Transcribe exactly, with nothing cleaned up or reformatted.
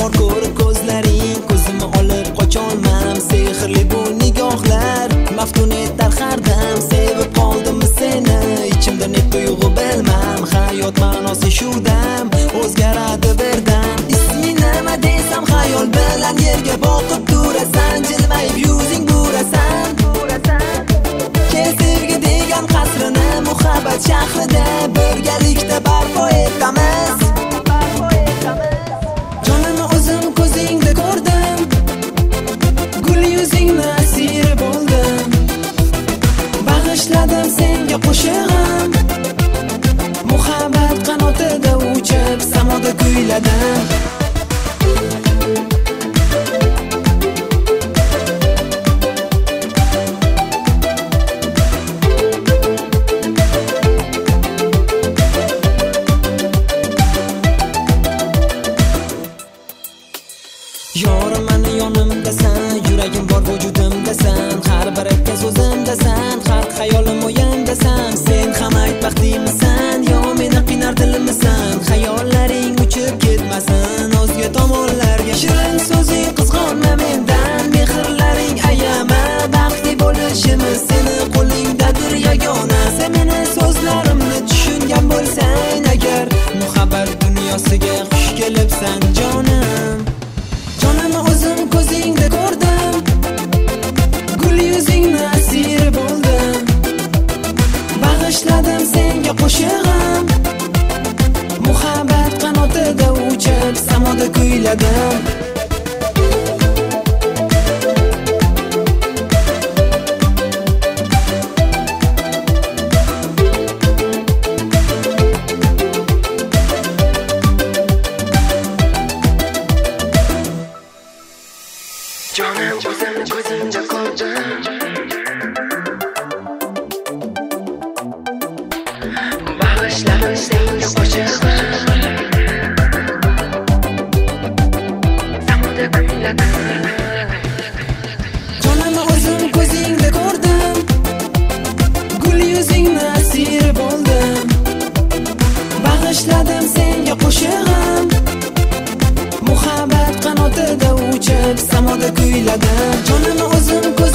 bor ko'rib ko'zlaring, ko'zimni olib qocholmam. Sehrli bu nigohlar maftun etar har dam. Sevib qoldimmi seni, ichimda net tuyg'u bilmam. Hayot ma'nosi shu dam, o'zgaradi birdan. Isming nima desam xayol bilan yerga boqib turasan. Jilmayib yuzing burasan. Kel sevgi degan qasrini muhabbat shahrida birgalikda barpo etamiz. Jonimni o'zim ko'zingda ko'rdim, gul yuzingni asiri bo'ldim. Bag'ishladim senga qo'shig'im, muhabbat qanotida uchib samoda kuyladim. Yorim mani yonimdasan, yuragim bor vujudimdasan. Har bir aytgan so'zimdasan, har xayolim o'yindasan. Sen ham ayt baxtlisan, yo meni qinar dilimsan. Xayollaring uchib ketmasin o'zga tomonlarga. Shirin so'zing qizg'onma mendan, mehrlaring ayama. Baxtli bo'lishimiz seni qo'lingdadir yagona. Sen meni so'zlarimni tushungan bo'lsang agar, muhabbat dunyosiga xush kelibsan jonim. Jonimni o'zim ko'zingda ko'rdim, gul yuzingni asiri bo'ldim. Bag'ishladim senga qo'shig'im, muhabbat qanotida uchib samoda kuyladim. Jonim o'zim ko'zingda ko'rdim, bag'ishladim senga qo'shig'im, samoda kuyladim. Jonimni o'zim ko'zingda ko'rdim, gul yuzingni asiri bo'ldim. Bag'ishladim senga qo'shig'im, muhabbat qanotida uchib samoda kuyladim. Jonimni o'zim ko'z